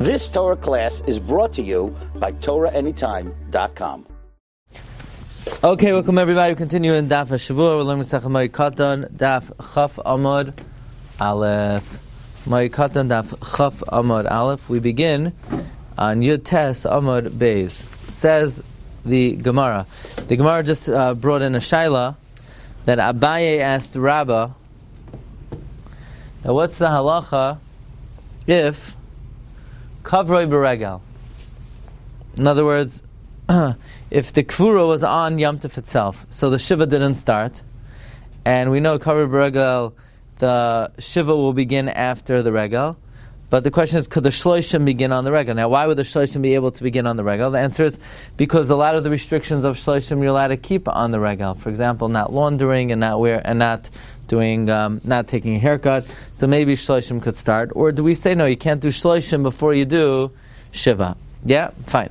This Torah class is brought to you by TorahAnytime.com. Okay, welcome everybody. We continue in Daf HaShavua. We're learning Masechet Moed Katan, Daf Chaf Amud Aleph. Moed Katan, Daf Chaf Amud Aleph. We begin on Yud Tes Amud Beis. Says the Gemara. The Gemara just brought in a shaila that Abaye asked Rabbah, now what's the halacha if kavroi b'regel? In other words, if the kvura was on Yom Tov itself, so the shiva didn't start, and we know kavroi b'regel, the shiva will begin after the regel. But the question is, could the shloshim begin on the regel? Now, why would the shloshim be able to begin on the regel? The answer is because a lot of the restrictions of shloshim you're allowed to keep on the regel. For example, not laundering and not taking a haircut. So maybe shloshim could start. Or do we say no? You can't do shloshim before you do shiva. Yeah, fine.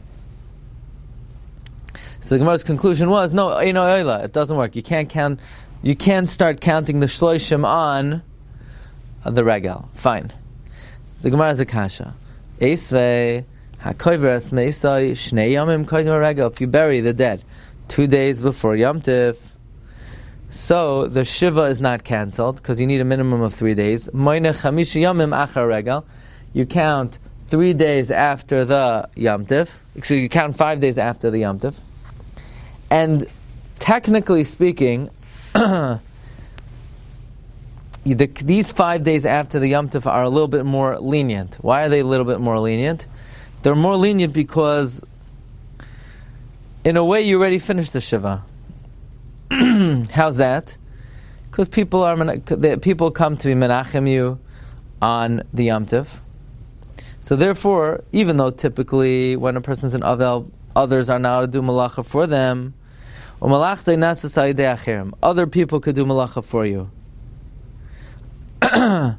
So the Gemara's conclusion was no, it doesn't work. You can't count. You can't start counting the shloshim on the regel. Fine. The Gemara has a kasha. Eisvei hakoivers meisai shnei yamim koidim regel. If you bury the dead 2 days before Yom Tov, so the shiva is not cancelled because you need a minimum of 3 days. Moine chamish yamim achar regel. You count 3 days after the Yom Tov. Excuse, you count 5 days after the Yom Tov. And technically speaking, these 5 days after the Yom Tov are a little bit more lenient. Why are they a little bit more lenient? They're more lenient because, in a way, you already finished the Shiva. How's that? Because people come to be menachem you on the Yom Tov. So therefore, even though typically when a person's in Avel, others are now to do malacha for them, other people could do malacha for you. But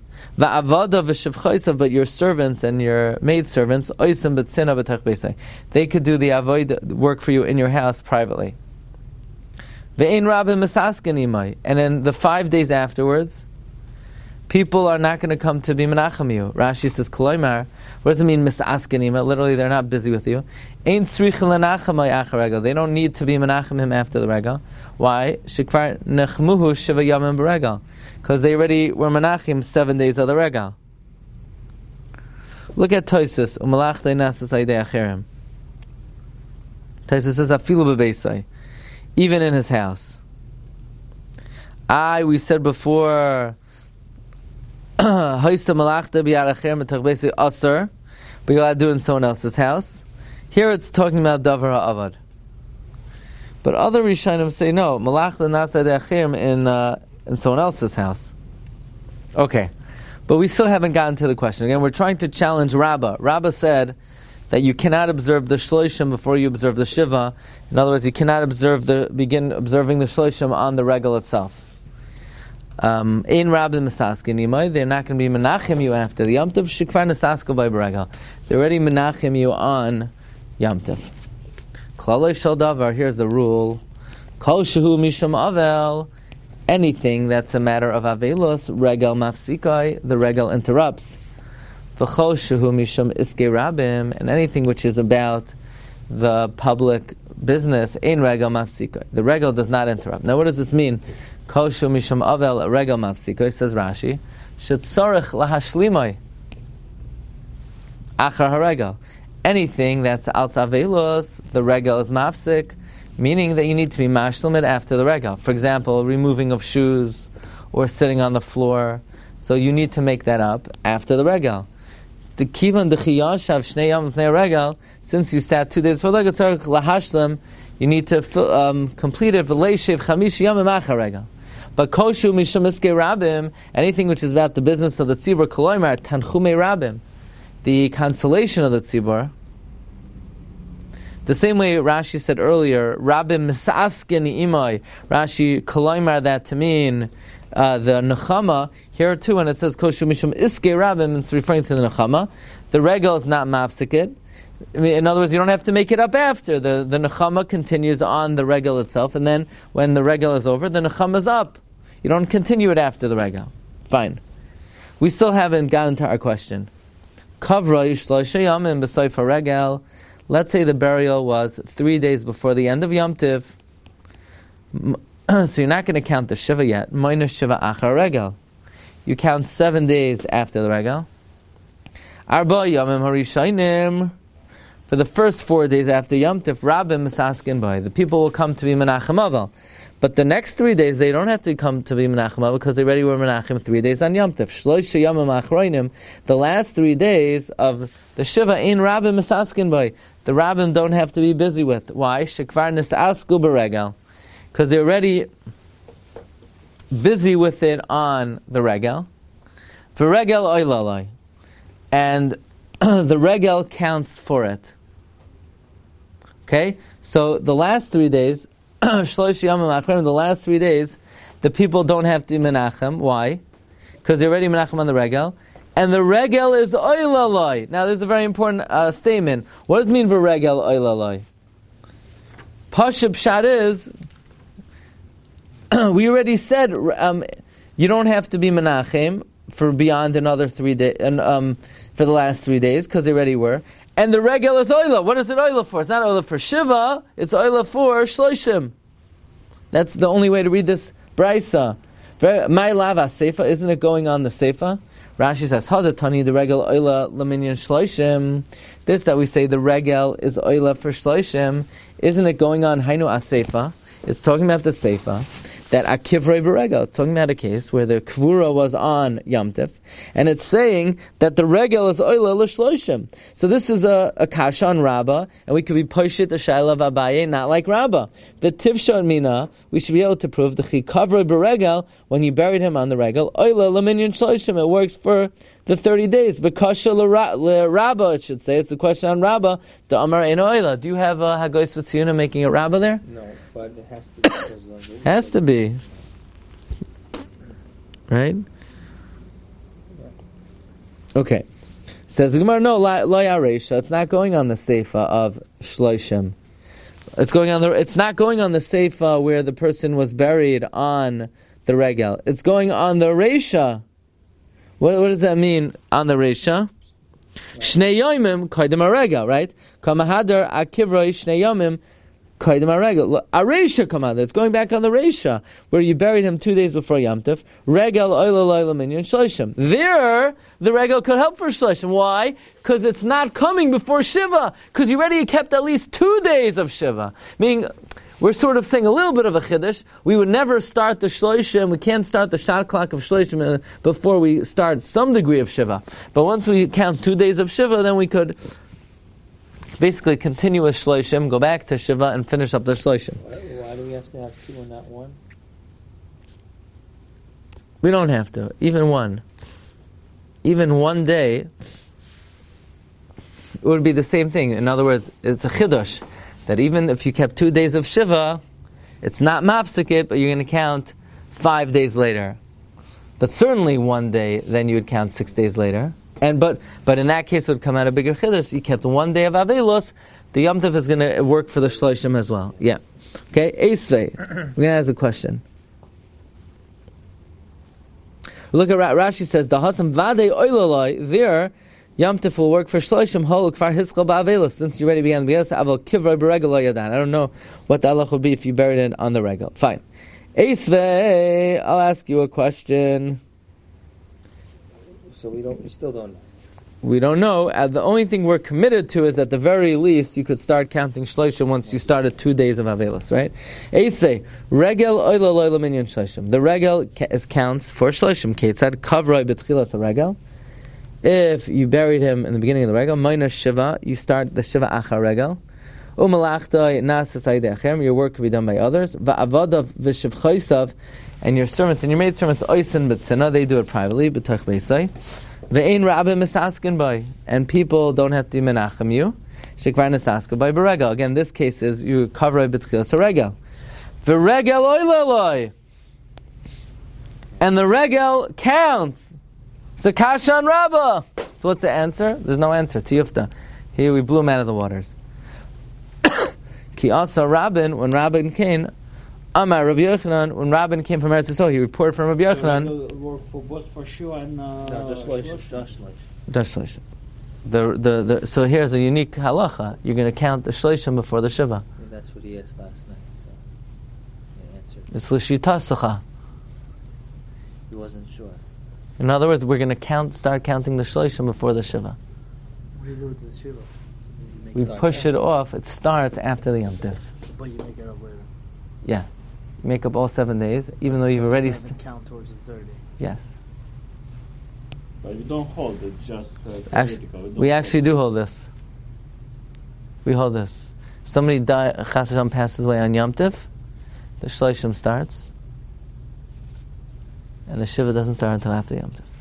your servants and your maidservants, they could do the avoid work for you in your house privately. And in the 5 days afterwards, people are not going to come to be menachem you. Rashi says, Koloimar. What does it mean, misaskenima? Literally, they're not busy with you. They don't need to be menachem him after the regel. Why? Shekvar nechmuhu shiva yamim b'regel. Because they already were menachim 7 days of the regel. Look at Tosus. Umalachtai nasas aidei acherim. Tosus says, afilu b'beisai. Even in his house. We said before, Haisa malachta b'yad acherim etach beisai asur, but you're allowed to do it in someone else's house. Here it's talking about davar ha'avad. But other Rishonim say no, malachta nasa acherim in someone else's house. Okay. But we still haven't gotten to the question. Again, we're trying to challenge Rabbah. Rabbah said that you cannot observe the shloshim before you observe the shiva. In other words, you cannot begin observing the shloshim on the regel itself. In Rabbah Masaskin Imai, they're not going to be menachem you after the Yom Tov. Shikvar Nasasko by Regel. They're already menachem you on Yom Tov. Klalei Shel Davar, here's the rule. Kol Shehu Misham Avel. Anything that's a matter of Avelos, Regel Mafsikai, the Regel interrupts. V'chol Shehu Misham Iske Rabim, and anything which is about the public business, Ein Regel Mafsikai. The Regel does not interrupt. Now what does this mean? Kol Shehu Misham Avel, Regel Mafsikai, says Rashi, Shetzorech Lahashlimai, Achar HaRegel. Anything that's Alts Avelos, the Regel is Mafsik, meaning that you need to be mashlim after the regel. For example, removing of shoes or sitting on the floor. So you need to make that up after the regel. The kivan dechiyashav shnei yom l'fnei regel. Since you sat 2 days for regel tzarich lahashlim, you need to complete it v'leishev chamish yom achar regel. But koshu mishum iskei rabim, anything which is about the business of the tzibur koloimar tanchumei rabim, the consolation of the tzibur. The same way Rashi said earlier, Rabim misaskin imai. Rashi koloimar that to mean the nechama. Here too, when it says koshu mishum iske rabim, it's referring to the nechama. The regel is not mafsikid. In other words, you don't have to make it up after. The nechama continues on the regel itself, and then when the regel is over, the nechama is up. You don't continue it after the regel. Fine. We still haven't gotten to our question. Kavroi shloisha yamim b'soifa regel. Let's say the burial was 3 days before the end of Yom Tiv. So you're not going to count the Shiva yet. Minus Shiva achar regel. You count 7 days after the regel. Arba yamim harishainim. For the first 4 days after Yom Tiv, Rabbim misaskin by. The people will come to be Menachem Aval. But the next 3 days, they don't have to come to be Menachem Aval because they already were Menachem 3 days on Yom Tiv. Shloisha yamim achroinim. The last 3 days of the Shiva in Rabbim misaskin by. The Rabbim don't have to be busy with. Why? Shekvar nisasku beregel. Because they're already busy with it on the regel. V'regel oilalai. And the regel counts for it. Okay? So the last 3 days, Shlosh Yamim Achronim, the last 3 days, the people don't have to menachem. Why? Because they're already menachem on the regel. And the regel is oilalai. Now this is a very important statement. What does it mean v'regel oilalai? Pashab Pshat is, we already said you don't have to be menachem for beyond another 3 days, for the last 3 days, because they already were. And the regel is oila. What is it oila for? It's not oila for Shiva, it's oila for Shloshim. That's the only way to read this Braisa. My lava Seifa, isn't it going on the Seifa? Rashi says, Hadatani, the regel oila laminyan Shloshim. This that we say the regel is oila for Shloshim, isn't it going on Hainu Aseifa? It's talking about the Seifa. That akivrei beregel, it's talking about a case where the kvura was on Yom Tif, and it's saying that the regel is oila l'shloshim. So this is a kasha on Rabbah, and we could be poshit the shaila of Abaye, not like Rabbah. The tivshon mina, we should be able to prove the chikavrei beregel, when you buried him on the regel, oila l'minyan shloshim, it works for the 30 days. V'kasha l'Rabbah, it should say, it's a question on Rabbah, the Amar ein oila. Do you have Hagoyis V'tziyuna making a Rabbah there? No. But it has to be. Because, has to be. Right? Okay. Says the Gemara, no, lo yaresha. It's not going on the seifa of Shloshim. It's not going on the seifa where the person was buried on the regel. It's going on the resha. What does that mean on the resha? Shnei yomim koydem regel, right? Kamahadar akivroi shnei yomim Kaidem Regel. A Reisha command. It's going back on the Reisha, where you buried him 2 days before Yom Tov. Regel oila loila minyan shloshim. There, the Regel could help for shloshim. Why? Because it's not coming before Shiva. Because you already kept at least 2 days of Shiva. Meaning, we're sort of saying a little bit of a chiddush. We would never start the shloshim. We can't start the shot clock of shloshim before we start some degree of Shiva. But once we count 2 days of Shiva, then we could basically continue with Shloshim, go back to Shiva, and finish up the Shloshim. Why do we have to have two and not one? We don't have to. Even one. Even 1 day, it would be the same thing. In other words, it's a chidush, that even if you kept 2 days of Shiva, it's not mafsikit, but you're going to count 5 days later. But certainly 1 day, then you would count 6 days later. But in that case, it would come out a bigger chiddush. You kept 1 day of Avelos, the Yom Tov is going to work for the Shloshim as well. Yeah. Okay, Esvei. We're going to ask a question. Look at Rashi says, the Hasam Vade Oilalai, there, Yom Tov will work for Shloshim, Hol Kfar Hiskal Ba'avelos. Since you already began the Be'ez, Aval Kivrei Beregel Yadan. I don't know what the halach would be if you buried it on the regel. Fine. Esvei, I'll ask you a question. So we still don't know. We don't know. The only thing we're committed to is at the very least you could start counting shloshim once you started 2 days of Avelos, right? Eisei, regel oila loila minyan shloshim. The regel counts for shloshim. Ketzad kavroi betchilas regel. If you buried him in the beginning of the regel, minus shiva, you start the shiva achar regel. Umalachtai nasas aydeachem. Your work can be done by others. Va'avadav v'shivchaisav. And your servants and your maid servants, oisin b'tzina, they do it privately, b'toch beisai. Ve'ein rabbi misaskin by, and people don't have to menachem you. Shekvar nisaskin by beregel. Again, this case is you cover b'tchilas regel. Ve'regel oilaloi, and the regel counts. So kashan rabba. So what's the answer? There's no answer. Tiyufta. Here we blew him out of the waters. Ki asa Rabin, when Rabin came. Amar Rabbi Yochanan, when Rabban came from Eretz Yisrael, he reported from Rabbi Yochanan. For both for sure and Dash Shloshim. Dash Shloshim. So here's a unique halacha. You're going to count the shloshim before the shiva. Yeah, that's what he asked last night. So he answered. It's l'shitasacha. He wasn't sure. In other words, we're going to start counting the shloshim before the shiva. What do you do with the shiva? We push it off. It starts after the Yom Tif. But you make it up later. Yeah. Make up all 7 days, even though you've already... count towards the 30. Yes. But you don't hold, it's just theoretical. We actually do hold this. We hold this. If somebody Chas Hashem passes away on Yom Tif, the Shloshim starts, and the Shiva doesn't start until after Yom Tif.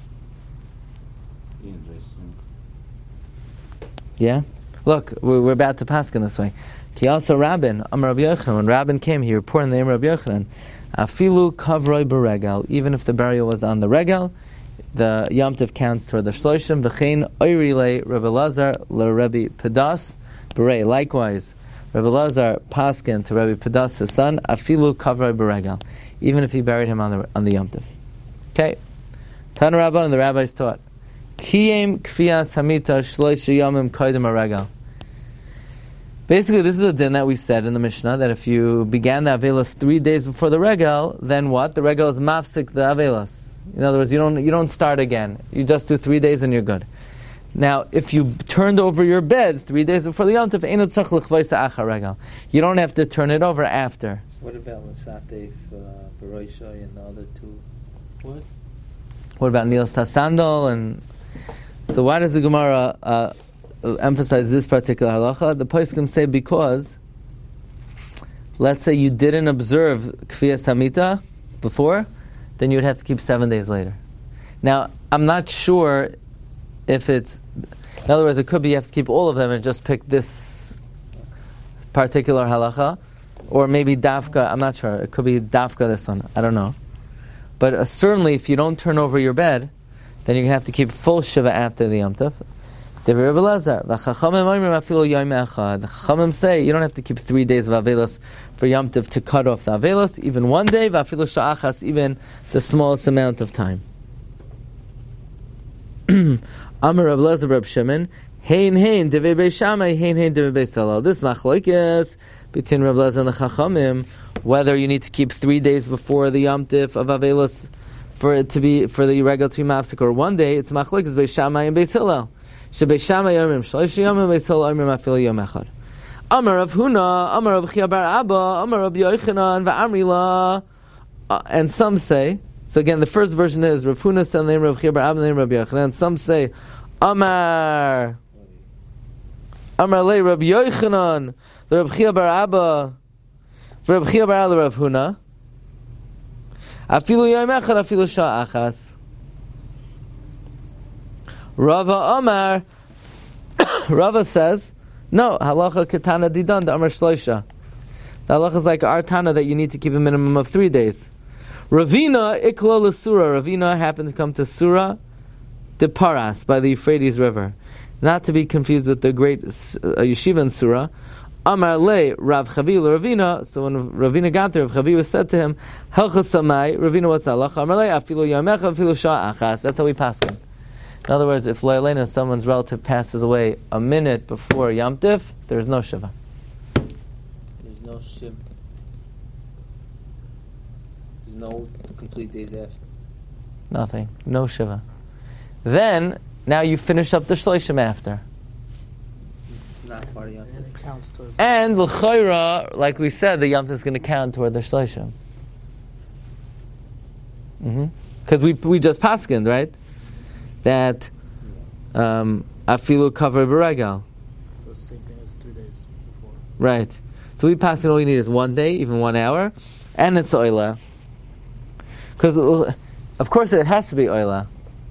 Interesting. Yeah? Look, we're about to pass in this way. Ki also Rabin, Amar Rabbi Yochanan, when Rabin came, he reported in the name of Rabbi Yochanan, Afilu kavroi beregal, even if the burial was on the regal, the Yom Tov counts toward the Shloshim. V'chein oirile Rabbi Lazar l'Rebbe Pedas berei. Likewise, Rabbi Lazar paskin to Rabbi Pedas his son. Afilu kavroi beregal, even if he buried him on the Yom Tov. Okay, Tan Rabban and the rabbis taught. Kiyem kfiyas hamita shlosh yomim koydem haregal. Basically, this is a din that we said in the Mishnah, that if you began the Avelos 3 days before the regal, then what? The regal is mafsik the Avelos. In other words, you don't start again. You just do 3 days and you're good. Now, if you turned over your bed 3 days before the Yom Tov, einot tzach l'chvaisa achar regal. You don't have to turn it over after. What about Lasatef, Baroisha, and the other two? What about Nil Sasandal? And so why does the Gemara emphasize this particular halacha? The poskim say because, let's say you didn't observe Kfiyas Hamita before, then you would have to keep 7 days later. Now, I'm not sure if it's... In other words, it could be you have to keep all of them and just pick this particular halacha, or maybe Dafka, I'm not sure. It could be Dafka, this one. I don't know. But certainly, if you don't turn over your bed, then you have to keep full Shiva after the Yom Tov. The Chachamim say you don't have to keep 3 days of Avelos for Yom Tov to cut off the Avelos, even 1 day, v'afilu sha'achas, even the smallest amount of time. Amar Rav Lezer Reb Shimon, hein devei Beis Shammai, hein devei Beis Hillel. This machlokes between Rav Lezer and the Chachamim, whether you need to keep 3 days before the Yom Tov of Avelos for the regal to be mafsik, or 1 day. It's machlokes Beis Shammai and Beis Hillel. Shebeis Shammai yomim shlosh yomim, Beis Hillel yomim afilu yom echad. Amar Rav Huna, Amar Rav Chia bar Abba, Amar Rav Yochanan v'Amrila. And some say, so again, the first version is Rav Huna said the name of Rav Chia bar Abba, the name of Rav Yochanan. And some say, Amar le Rav Yochanan, the Rav Chia bar Abba, Rav Chia bar Abba, Rav Huna. Afilu yom echad, afilu shah achas. Rava Amar, Rava says, no, halacha ketana didan da Amar shloisha. The halacha is like our Tana that you need to keep a minimum of 3 days. Ravina iklo l'sura. Ravina happened to come to Surah de Paras by the Euphrates River, not to be confused with the great yeshiva in Surah. Amar le Rav Chavi Ravina. So when Ravina got there, Rav Chavi was said to him, Helcha samai. Ravina, what's the halacha? Amar le afilu yamecha afilu shah achas. That's how we pass him. In other words, if Leilena, someone's relative passes away a minute before Yom Tif, there is no Shiva. There's no Shiva. There's no complete days after. Nothing. No Shiva. Then, now you finish up the Shloshim after. It's not part of Yom Tov. And it counts towards... And l'chayra, like we said, the Yom Tif is going to count toward the Shloshim. Because we just paskined, right? That afilu cover beregal. So it's the same thing as 3 days before. Right. So we pass it, all you need is 1 day, even 1 hour, and it's oila. Because, of course, it has to be oila.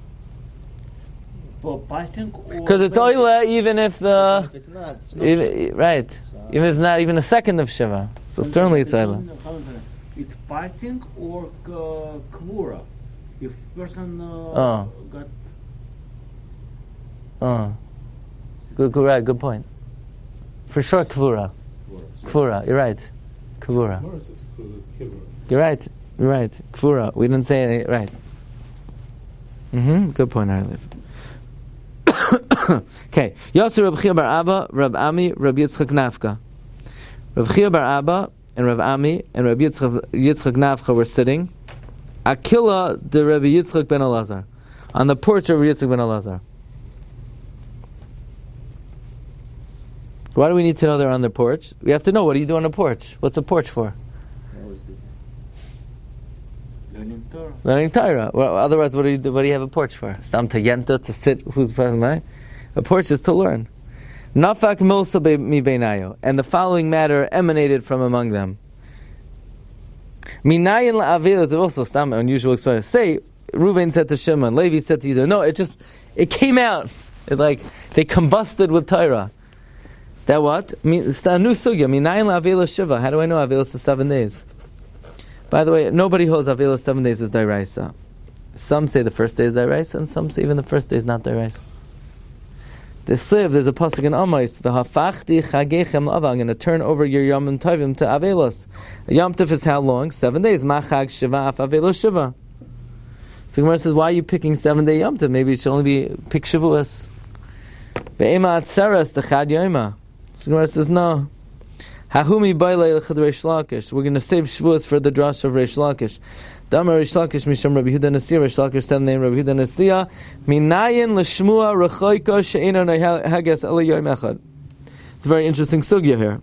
Because it's oila even if the... If it's not, it's no Shiva. Right. So, Even if it's not even a second of Shiva. So certainly it's oila. It's passing or kvura. If person got... Good point. For sure, kvura. Kvura, you're right. Kvura. You're right. Kvura. We didn't say any, right. Good point, Arlev. Okay. Yosef Reb Chia bar Abba, Reb Ami, Reb Yitzchak Nafka. Reb Chia bar Abba and Reb Ami and Reb Yitzchak Nafka were sitting. Akila de Reb Yitzchak ben Elazar, on the porch of Reb Yitzchak ben Elazar. Why do we need to know they're on the porch? We have to know, what do you do on the porch? What's a porch for? I always do that. Learning Torah. Learning Torah. Well, otherwise, what do you do? What do you have a porch for? Stam to yenta, to sit. Who's present? Right? A porch is to learn. Nafak milsa mi beinayo, and the following matter emanated from among them. Minayin la'avil is also some unusual expression. Say, Reuven said to Shimon, Levi said to Yehuda. No, it came out. They combusted with Torah. That what? It's a new sugya. Minayin la'avil shiva. How do I know avil is 7 days? By the way, nobody holds avil 7 days is dairaisa. Some say the first day is dairaisa, and some say even the first day is not dairaisa. There's a pasuk in Amais, v'hafachti chagechem la'ava. I'm going to turn over your Yom Tovim to avelos. Yom Tov is how long? 7 days. Machag shiva af avelos shiva. So Gemara says, why are you picking 7-day Yom Tov? Maybe it should only be pick Shavuos. Ve'ema atzeres techad yoima. So Gemara says, no. Hahumi bailei l'chad Reish Lakish. We're going to save Shavuos for the drash of Reish Lakish. Damar Reish Lakish misham Rabbi Yehuda Nasiya. Reish Lakish said the name Rabbi Yehuda Nasiya. Minayin l'shmua rechoika she'eno nehages ele yom echad. It's a very interesting sugya here.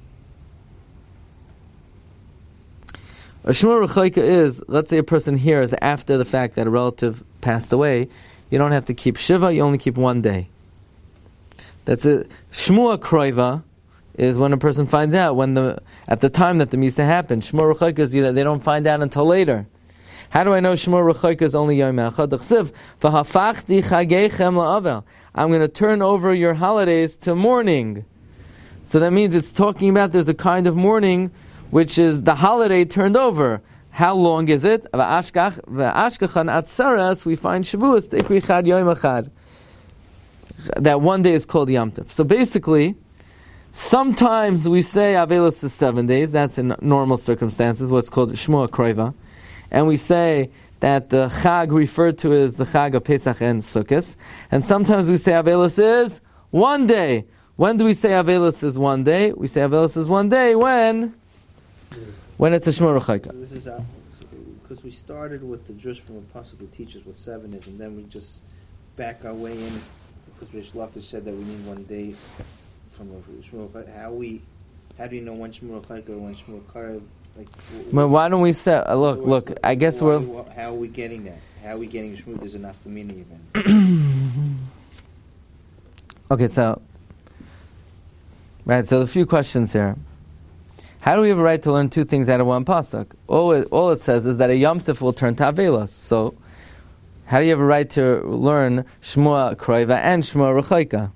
A shmua rechoika is, let's say a person hears after the fact that a relative passed away, you don't have to keep Shiva, you only keep 1 day. That's it. Shmua kroiva is when a person finds out at the time that the misa happened. Shmur Rechaika is they don't find out until later. How do I know Shmur Rechaika is only Yom Echad? V'hafachti chageichem la'avel. I'm going to turn over your holidays to mourning. So that means it's talking about there's a kind of mourning which is the holiday turned over. How long is it? V'ashkachan atzaras, we find Shavuos Tikri Chad Yom Echad. That 1 day is called Yom Tov. So basically, sometimes we say Avelos is 7 days. That's in normal circumstances, what's called Shmua Kroiva. And we say that the Chag referred to is the Chag of Pesach and Sukkot. And sometimes we say Avelos is 1 day. When do we say Avelos is 1 day? We say Avelos is 1 day when it's a Shmua Rechaika. This is because we started with the drush from a pasuk that teaches what 7 is, and then we just back our way in because Reish Lakish said that we need 1 day from a Shmur Rechaika. How do you know when Shmur Rechaika or when Shmur Karev? Well, why don't we say, look, I guess how are we getting that? How are we getting Shmur? There's enough community event. Okay, so a few questions here. How do we have a right to learn 2 things out of one pasuk? All it says is that a Yom Tov will turn to Avelos. So, how do you have a right to learn Shmua Kroiva and Shmua Rechaika?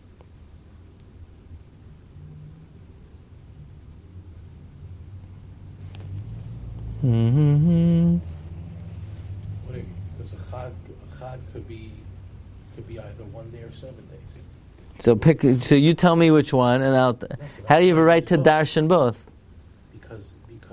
Because a chag could be either 1 day or 7 days. So you tell me which one, and how do you have a right to darshan both? Because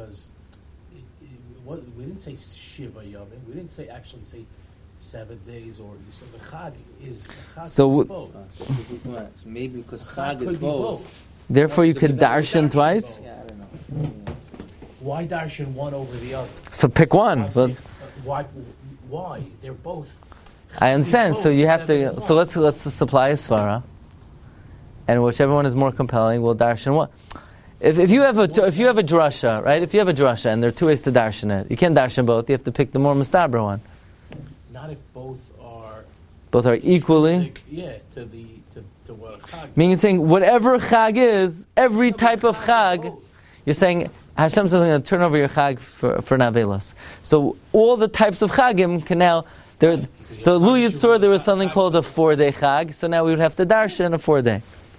we didn't say Shiva Yavim. We didn't say 7 days, or you said the chag is both. So maybe because chag is could be both. Therefore, you could darshan twice. Yeah, I don't know. Why darshan one over the other? So pick one. Why? They're both. I understand. So you have to. So let's supply a svara, and whichever one is more compelling, we'll darshan one. If you have a drasha, right? If you have a drasha, and there are 2 ways to darshan it, you can't darshan both. You have to pick the more mustabra one. Not if both are equally. Yeah, to what a chag. Meaning saying whatever chag is, every type of chag. You're saying Hashem says I'm going to turn over your chag for Navelos. So all the types of chagim can now. So Lu Yitzur, there was something called a 4-day chag. So now we would have to darshan a 4-day.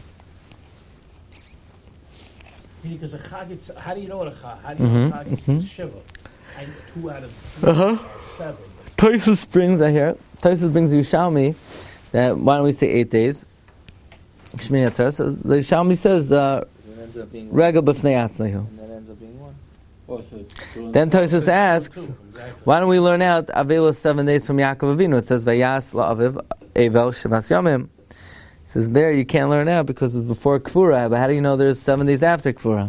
Because a chag, how do you know what a chag? How do you know a chag is Shiva? And 2 out of 3 are 7. Tosfos brings Yerushalmi that why don't we say 8 days? Shmini Atzeres. So the Yerushalmi says Regel b'fnei atzmehu. And that ends up being 1. Then Tosfos asks, why don't we learn out Avelos 7 days from Yaakov Avinu? It says Vayas la'aviv Evel Shavas Yamim. Says there you can't learn out because it was before Kfura. But how do you know there's 7 days after Kfura?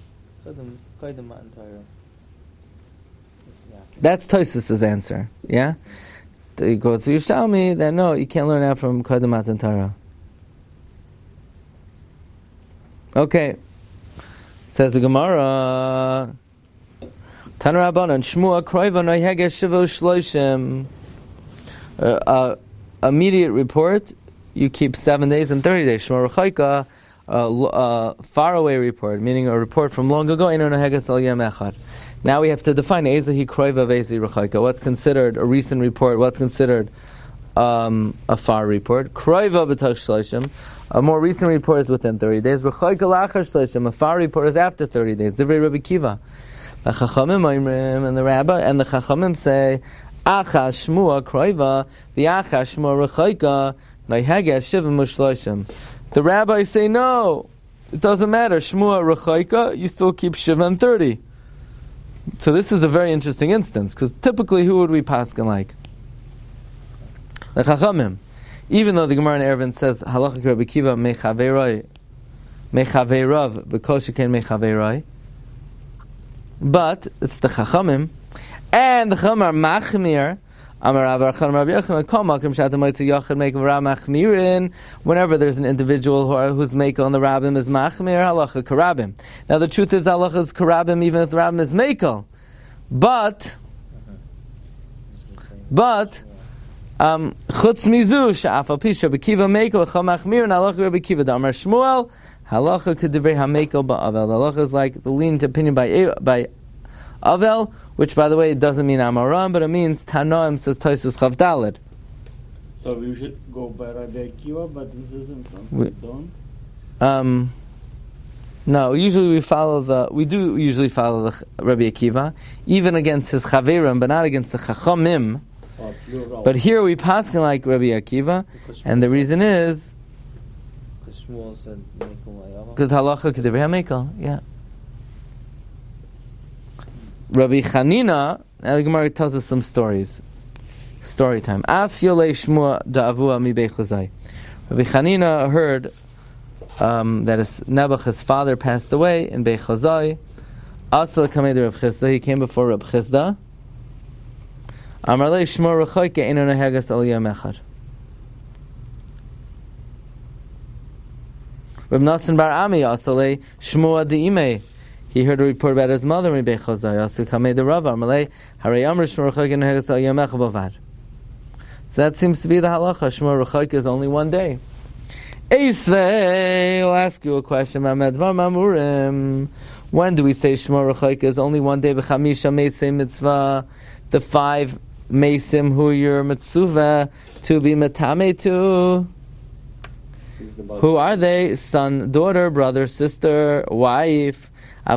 That's Tosfos' answer. Yeah? He goes to Yerushalmi, then no, you can't learn out from Kodem Matan Torah. Okay. Says the Gemara, Tana Rabbanan, Shmua Kroiva Noyhege Shivo Shloshim. Immediate report, you keep 7 days and 30 days. Shmua Rechaika, faraway report, meaning a report from long ago. Eino Noheges Al Yom Echad. Now we have to define Ezahi Kroiva Vezi Rechaika. What's considered a recent report? What's considered a far report? Kroiva B'tach Shloshim. A more recent report is within 30 days. Rechaika Lachar Shloshim. A far report is after 30 days. Divrei Rabbi Kiva. The Chachamim Oimrim, and the Rabbi and the Chachamim say, Acha Shmua Kroiva v'Acha Shmua Rechaika Noheges Shivim U'Shloshim. The rabbis say no, it doesn't matter. Shmua Rechaika, you still keep Shiva and 30. So this is a very interesting instance, because typically who would we paskin like? The Chachamim. Even though the Gemara in Eruvin says Halacha Rabbi Kiva mechaveirav v'kol sheken mechaveirav, but it's the Chachamim, and the Chachamim are machmir. Whenever there's an individual whose mekel on the rabbim is machmir, halacha karabim. Now the truth is halacha is karabim even if the rabbim is mekel. But chutz mizu she'afal pisha b'kiva mekel chol machmir and halacha Rabbi Kiva d'amar Shmuel halacha k'divrei hamekel ba'avel. Halacha is like the lenient opinion by Avel, which, by the way, it doesn't mean Amaram, but it means Tanoim, says Tosfos Chav Daled. So we should go by Rabbi Akiva, but this isn't something don't? No, usually we do usually follow the Rabbi Akiva, even against his Chaverim, but not against the Chachamim. But here we paskin like Rabbi Akiva, and the reason is because Shmuel said Mekel, because halacha k'divrei hamekel, yeah. Rabbi Chanina, now the Gemara tells us some stories. Story time. As Yolei Shmua da'avua mi Beit Chazai. Rabbi Chanina heard that Nebuchad's father passed away in Beit Chazai. Asal kamei Rav Chisda. He came before Rav Chisda. Amar lei Shmua rechaike eino neheges al yom echad. Rav Nassan bar Ami asalei Shmua di'imei. He heard a report about his mother in Beit Chazai. So that seems to be the halacha. Shmua Rechaika is only 1 day. Eisvei, I'll ask you a question. When do we say Shmua Rechaika is only 1 day? B'chamisha meisei mitzvah, the 5 meisim who you're mitzvah to be metame to. Who are they? Son, daughter, brother, sister, wife.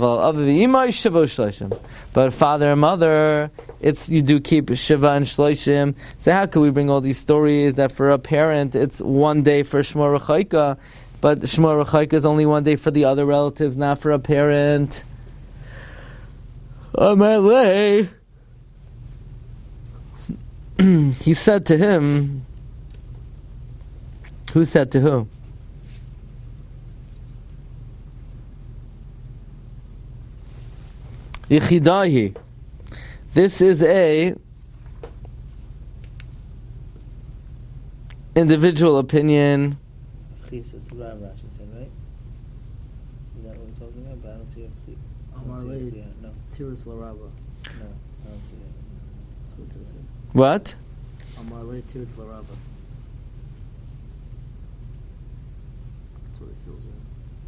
But father and mother, you do keep Shiva and Shloshim. So how can we bring all these stories that for a parent it's 1 day for Shmua Rechaika, but Shmua Rechaika is only 1 day for the other relatives, not for a parent? Amalei. He said to him, who said to who? Yechidahi. This is a individual opinion. Chiv said to Rav Rashi said, right? Is that what we're talking about? But I don't see a Chiv. Amalei No, Tiras Laraba. I don't see that. That's what it says here. What? Amalei Tiras Laraba. That's what it feels like.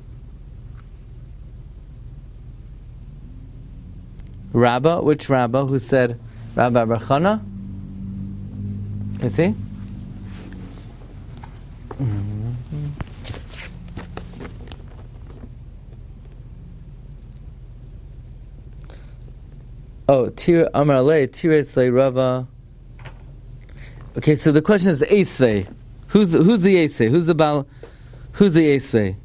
Rabbah? Which Rabbah? Who said Rabbi Bar Chana? You see? Oh, Tir Amar Alei, Tires Le Rava. Okay, so the question is Eisvei. Who's the Eisvei? Who's the Baal? Who's the Eisvei?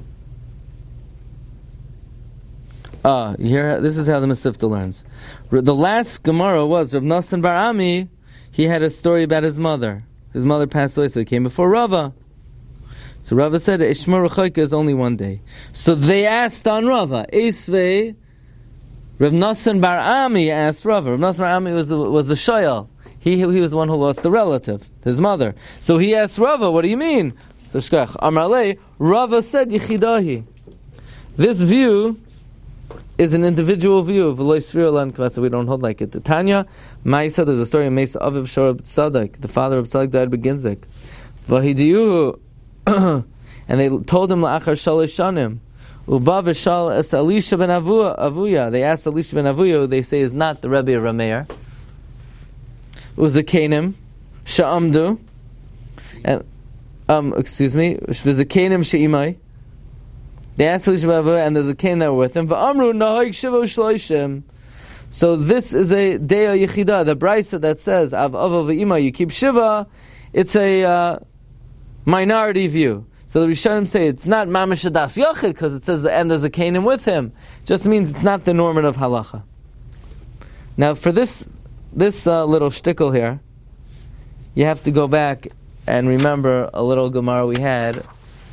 You hear? This is how the Masifta learns. The last Gemara was Rav Nassan bar Ami. He had a story about his mother. His mother passed away, so he came before Rava. So Rava said Ishma Rechaika is only one day. So they asked on Rava. Esvei, Rav Nassan Bar Ami asked Rava. Rav Nassan Bar Ami was the Shayal. He was the one who lost the relative, his mother. So he asked Rava, what do you mean? So Shkach, Amar Le, Rava said Yechidahi. This view is an individual view of V'lo Yisfir Lan Kvasa. We don't hold like it. Tanya, Ma'isa, there's a story in Mesa Aviv Shor Tzadok. The father of Tzadok died beginzik. V'hidiyu, and they told him La'achar Shalosh Shanim. Uba v'shal es Elisha ben Avuya. They asked Elisha ben Avuya, who they say is not the Rebbe of Rameir. Uzakanim, Sha'amdu, and Uzakanim She'imai. They asked Elisha ben Avuya, and there's a Zaken that were with him. V'amru nahag shivo shloishim. So this is a Dea Yechida, the Brisa that says Av Ava v'Ima, you keep Shiva. It's a minority view. So the Rishonim say it's not Mamash Das Yochid because it says and there's a Canaan with him. It just means it's not the normative halacha. Now for this little shtickle here, you have to go back and remember a little Gemara we had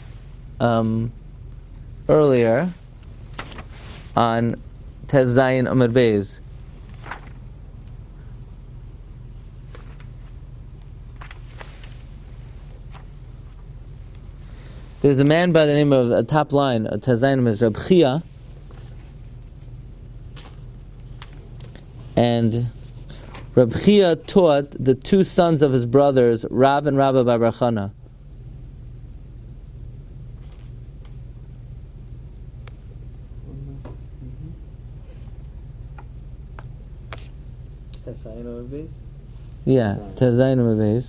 earlier on Tez Zayin Amud Beis. There's a man by the name of a top line, a Tez Zayin is Reb Chia, and Reb Chia taught the two sons of his brothers, Rav and Rabba Bar Chana. Yeah, Tez Zayin Amud Beis.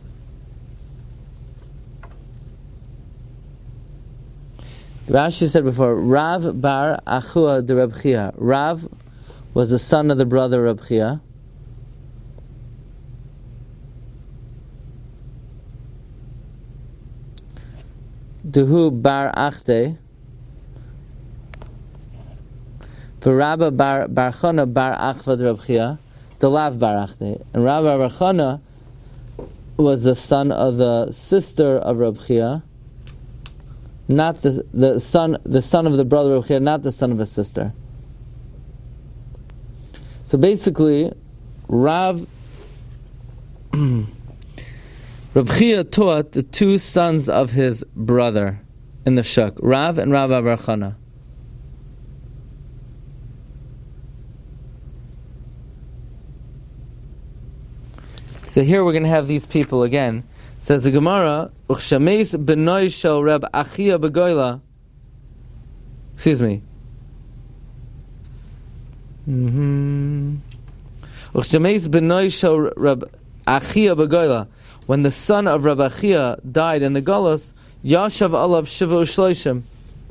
Rashi said before, Rav bar Achua de Reb Chia. Rav was the son of the brother Reb Chia. Duhu bar Achte. For Rabba bar Chana bar Achva de Reb Chia. Delav bar Achte. And Rabba bar Chana was the son of the sister of Reb Chia. Not the son of the brother of Chia, not the son of his sister. So basically, Reb Chia taught the two sons of his brother in the Shuk, Rav and Rav Bar Chana. So here we're going to have these people again. Says the Gemara, Uchshameis b'noi shel Reb Achia b'goyla. Excuse me. Uchshameis b'noi shel Reb Achia b'goyla. When the son of Reb Achia died in the Golos, Yashav alav shiva u'shloishim.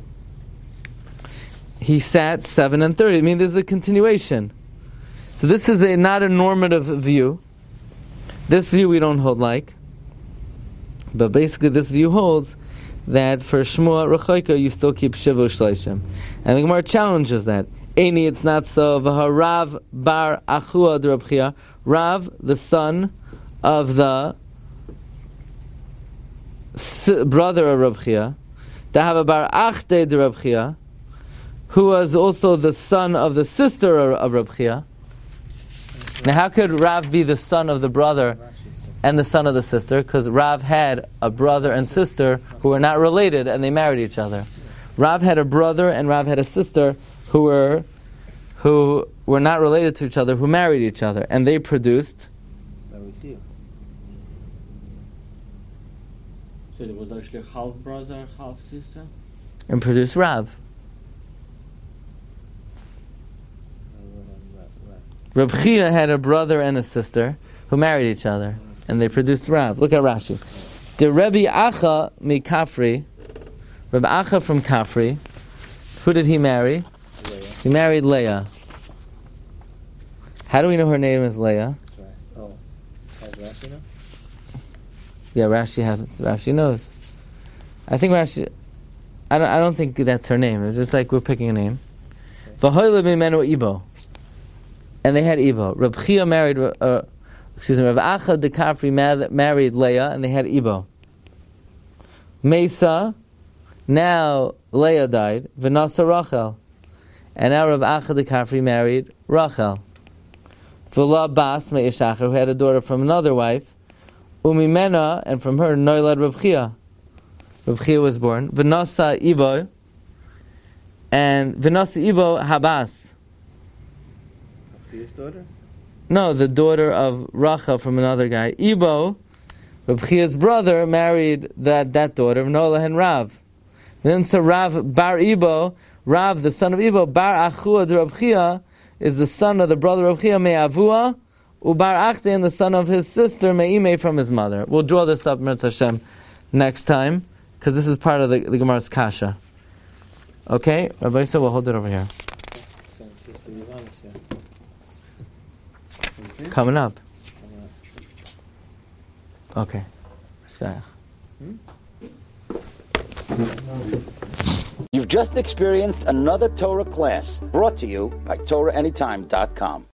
He sat 7 and 30. I mean, there's a continuation. So this is not a normative view. This view we don't hold like. But basically, this view holds that for Shmua Rechaika, you still keep Shiva Shleishim. And the Gemara challenges that. Eini, it's not so. Rav bar Achua de Reb Chia. Rav, the son of the brother of Reb Chia. Dahava bar Achte de Reb Chia, who was also the son of the sister of Reb Chia. Now, how could Rav be the son of the brother and the son of the sister? Because Rav had a brother and sister who were not related, and they married each other. Rav had a brother and Rav had a sister who were not related to each other, who married each other, and they produced. So it was actually half brother, half sister, and produced Rav. Reb Chia had a brother and a sister who married each other, and they produced Rav. Look at Rashi. The Rebbe Acha mi Kafri, Rebbe Acha from Kafri. Who did he marry? Leah. He married Leah. How do we know her name is Leah? That's right. Oh, has Rashi know? Yeah, Rashi knows. I think Rashi. I don't think that's her name. It's just like we're picking a name. V'hoyle b'menu Ibo, and they had Ibo. Reb Chia married. Reb Acha de Kafri married Leah, and they had Ibo. Mesa, now Leah died, V'nasa Rachel. And now Rav Acha the Kafri married Rachel. V'la Bas Me'ishachar, who had a daughter from another wife, Umimena, and from her Noilad Reb Chia. Reb Chia was born. V'nasa Ibo, and V'nasa Ibo Habas. His daughter? No, the daughter of Rachel from another guy. Ibo, Reb Chia's brother, married that daughter of Nolah and Rav. And then so Rav Bar Ibo, Rav, the son of Ibo, Bar Achua de Reb Chia, is the son of the brother of Chia, Me'avua, Ubar Achtein, the son of his sister, Me'ime, from his mother. We'll draw this up, Mirz Hashem, next time, because this is part of the Gemara's Kasha. Okay? Rabbi Yisrael, we'll hold it over here. Coming up. Okay. You've just experienced another Torah class brought to you by TorahAnytime.com.